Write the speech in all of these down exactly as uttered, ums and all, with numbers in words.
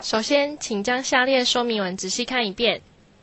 首先，请将下列说明文仔细看一遍。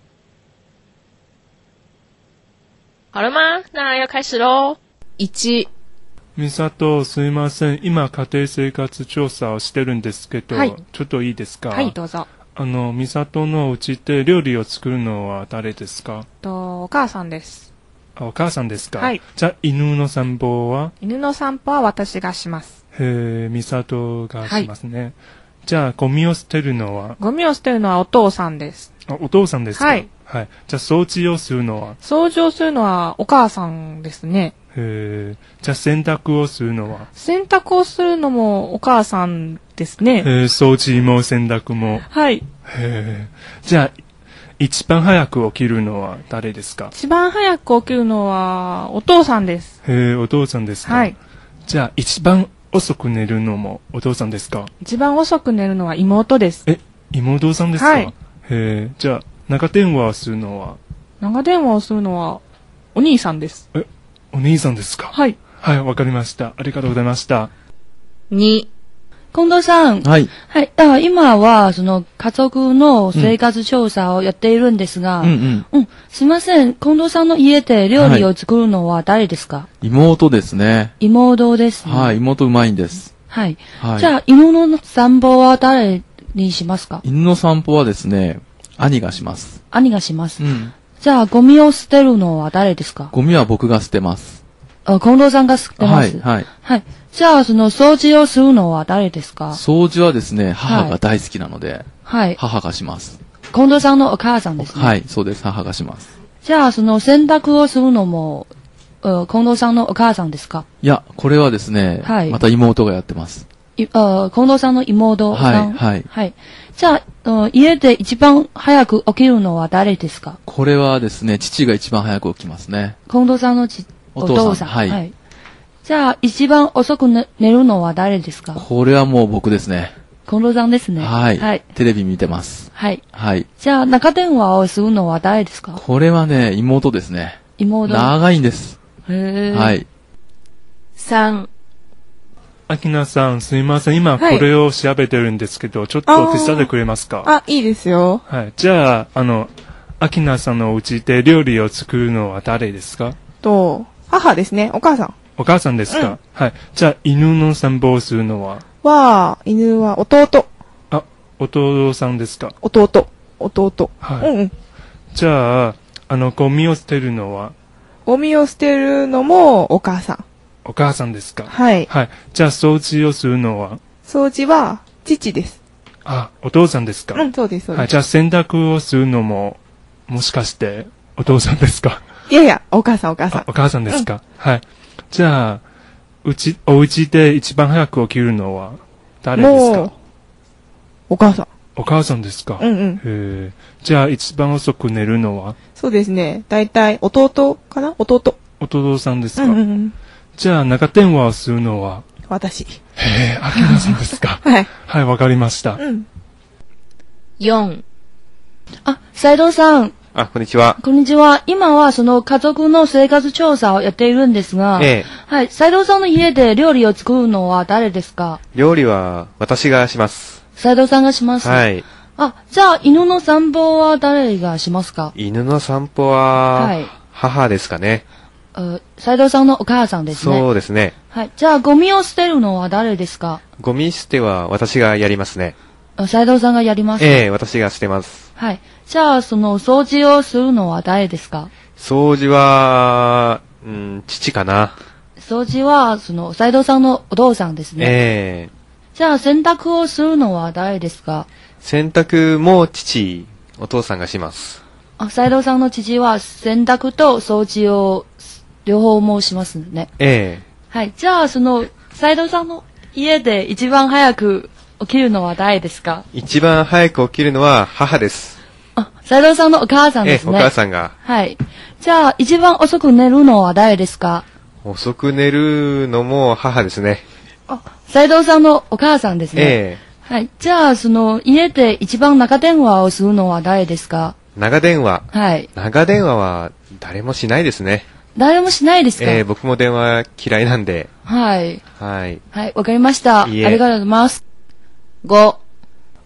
好了吗？那要开始喽。 いち、 美里、すいません。今、家庭生活調査をしてるんですけど、はい、ちょっといいですか？ はい、どうぞ。 あの、美里のうちで料理を作るのは誰ですか？ と、お母さんです。 あ、お母さんですか？ はい。 じゃあ、犬の散歩は？ 犬の散歩は私がします。 へえ、美里がしますね。はい、じゃあ、ゴミを捨てるのは？ ゴミを捨てるのはお父さんです。 あ、お父さんですか？ はい。 はい。じゃあ、掃除をするのは？ 掃除をするのはお母さんですね。 へえ。じゃあ、洗濯をするのは？ 洗濯をするのもお母さんですね。 へえ、掃除も洗濯も。 はい。 へえ。じゃあ、一番早く起きるのは誰ですか？ 一番早く起きるのはお父さんです。 へえ、お父さんですか？はい。じゃあ、一番遅く寝るのもお父さんですか？ 一番遅く寝るのは妹です。 え、妹さんですか？はい。へえ、じゃあ、長電話をするのは？ 長電話をするのはお兄さんです。 え、お兄さんですか？はい。はい、わかりました。ありがとうございました。 に、近藤さん。 はい。 はい。あ、今は、その、家族の生活調査をやっているんですが、うん、うん、うん。すいません。近藤さんの家で料理を作るのは誰ですか？はい、 妹ですね。 妹ですね。 はい、妹うまいんです。 はい。はい、じゃあ、犬の散歩は誰にしますか？ 犬の散歩はですね、兄がします。 兄がします。 うん。 じゃあ、ゴミを捨てるのは誰ですか？ ゴミは僕が捨てます。 あ、近藤さんが捨てます。 はい、はい。 はい。じゃあ、その掃除をするのは誰ですか？ 掃除はですね、母が大好きなので、 はい。 母がします。 近藤さんのお母さんですね。 はい、そうです。母がします。 じゃあ、その洗濯をするのも、近藤さんのお母さんですか？ いや、これはですね、はい、また妹がやってます。 いあ近藤さんの妹さん。 はい、はい。 はい。じゃあ、家で一番早く起きるのは誰ですか？ これはですね、父が一番早く起きますね。 近藤さんのちお父さん。お父さん。はい。はい。じゃあ、一番遅く、ね、寝るのは誰ですか？ これはもう僕ですね。 近藤さんですね。 はい。はい。テレビ見てます。 はい。 はい。 じゃあ、中電話をするのは誰ですか？ これはね、妹ですね。 妹。 長いんです。 へー。 はい。 さん。 アキナさん、すいません。今、これを調べてるんですけど、はい、ちょっと手伝ってくれますか？ あ、いいですよ。 はい。じゃあ、あの、アキナさんのうちで料理を作るのは誰ですか？ と、母ですね。お母さん。 お母さんですか？うん、はい。じゃあ、犬の散歩をするのは？ は、犬は弟。 あ、弟さんですか？ 弟。弟。 はい。うんうん。じゃあ、あの、ゴミを捨てるのは？ ゴミを捨てるのもお母さん。 お母さんですか？ はい。 はい。じゃあ、掃除をするのは？ 掃除は、父です。 あ、お父さんですか？ うん、そうです、そうです。 はい。じゃあ、洗濯をするのも、もしかして、お父さんですか？ いやいや、お母さん、お母さん。 お母さんですか？うん、はい。じゃあ、うち、お家で一番早く起きるのは誰ですか？ お母さん。 お母さんですか？ うんうん。 へじゃあ、一番遅く寝るのは？ そうですね。だいたい弟かな？弟。 弟さんですか？ うんうんうん。 じゃあ、長電話をするのは？ 私。 へえ、アキナさんですか？ はい。 はい、わかりました。 うん。 よん。あ、斉藤さん。 あ、こんにちは。 こんにちは。今はその家族の生活調査をやっているんですが、ええ、はい。斉藤さんの家で料理を作るのは誰ですか？ 料理は私がします。 斉藤さんがします。 はい。 あ、じゃあ犬の散歩は誰がしますか？ 犬の散歩は、はい、母ですかね。 斉藤さんのお母さんですね。 そうですね。 はい。じゃあゴミを捨てるのは誰ですか？ ゴミ捨ては私がやりますね。 斉藤さんがやります。 ええ、私が捨てます。 はい。じゃあ、その、掃除をするのは誰ですか？ 掃除は、うん、父かな。 掃除は、その、斉藤さんのお父さんですね。 ええ。 じゃあ、洗濯をするのは誰ですか？ 洗濯も父、お父さんがします。 あ、斉藤さんの父は、洗濯と掃除を、両方もしますね。 ええ。 はい。じゃあ、その、斉藤さんの家で一番早く起きるのは誰ですか？ 一番早く起きるのは母です。 あ、斉藤さんのお母さんですね。 ええ、お母さんが。 はい。じゃあ、一番遅く寝るのは誰ですか？ 遅く寝るのも母ですね。 あ、斉藤さんのお母さんですね。 ええ。 はい。じゃあ、その、家で一番長電話をするのは誰ですか？ 長電話。 はい。 長電話は誰もしないですね。 誰もしないですか？ ええ、僕も電話嫌いなんで。 はい。 はい。 はい、わかりました。 いいえ。 ありがとうございます。ご。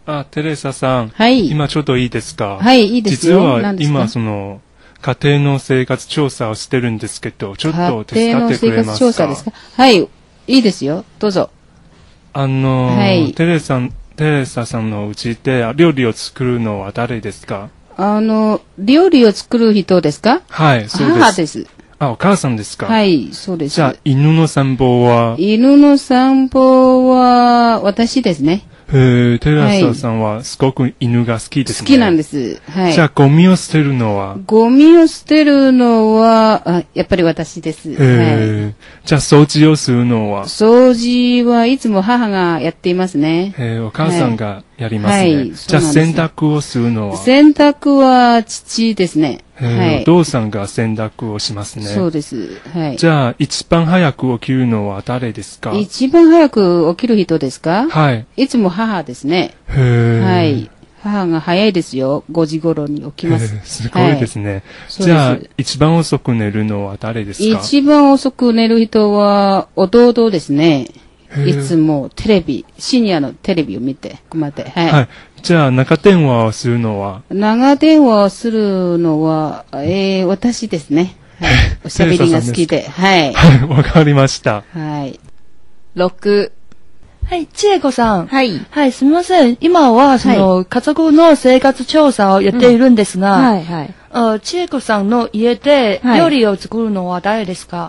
あ、テレサさん。 はい。 今ちょっといいですか？ はい、いいですよ。 実は今、その、家庭の生活調査をしてるんですけど、ちょっと手伝ってくれますか？家庭の生活調査ですか？ はい、いいですよ。どうぞ。 あのー、 はい、 テレサ、テレサさんのうちで料理を作るのは誰ですか？ あの、料理を作る人ですか？ はい、そうです。 母です。 あ、お母さんですか？ はい、そうです。 じゃあ、犬の散歩は？ 犬の散歩は、私ですね。 へえ、テレサさんはすごく犬が好きですね。 好きなんです。はい。 じゃあ、ゴミを捨てるのは？ ゴミを捨てるのは、あ、やっぱり私です。 へえ、はい。じゃあ、掃除をするのは？ 掃除はいつも母がやっていますね。 へえ、お母さんがやりますね。 はい。 じゃあ、洗濯をするのは？ 洗濯は父ですね。 はい。お父さんが洗濯をしますね。 そうです。はい。 じゃあ、一番早く起きるのは誰ですか？ 一番早く起きる人ですか？ はい。 いつも母ですね。 へえ。 はい。母が早いですよ。ごじ頃に起きます。 すごいですね。はい、じゃあ、一番遅く寝るのは誰ですか？ 一番遅く寝る人は弟ですね。いつもテレビ、シニアのテレビを見て、ここまで。はい。はい。 じゃあ、長電話をするのは？ 長電話をするのは、えー、私ですね。はい。おしゃべりが好きで。はい。 はい、わかりました。 はい。ろく。 はい、千恵子さん。 はい。 はい、すみません。今は、その、はい、家族の生活調査をやっているんですが、うん、はい、はい。あ、千恵子さんの家で料理を作るのは誰ですか？はい、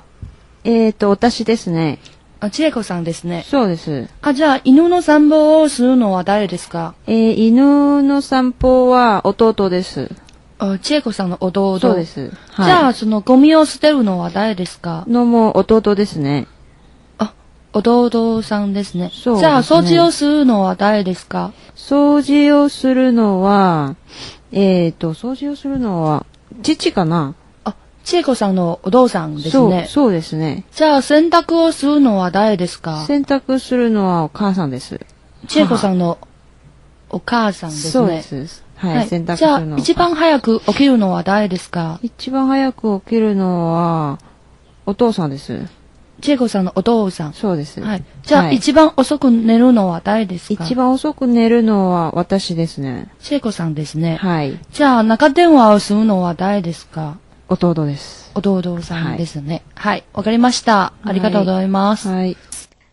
えっと、私ですね。 あ、千恵子さんですね。 そうです。 あ、じゃあ、犬の散歩をするのは誰ですか？ えー、犬の散歩は弟です。 あ、千恵子さんの弟。 そうです。 はい、じゃあ、そのゴミを捨てるのは誰ですか？ のも弟ですね。 あ、弟さんですね。 そうですね。 じゃあ、掃除をするのは誰ですか？ 掃除をするのは、えっと、掃除をするのは、父かな？ 千恵子さんのお父さんですね。 そう、そうですね。 じゃあ、洗濯をするのは誰ですか？ 洗濯するのはお母さんです。 千恵子さんのお母さんですね。 そうです。はい、はい、洗濯するのは。 じゃあ、一番早く起きるのは誰ですか？ 一番早く起きるのは、お父さんです。 千恵子さんのお父さん。 そうです。 はい。じゃあ、はい、一番遅く寝るのは誰ですか？ 一番遅く寝るのは私ですね。 千恵子さんですね。 はい。 じゃあ、中電話をするのは誰ですか？ 弟です。 弟さんですね。はい。わ、はい、かりました。ありがとうございます。 はい。はい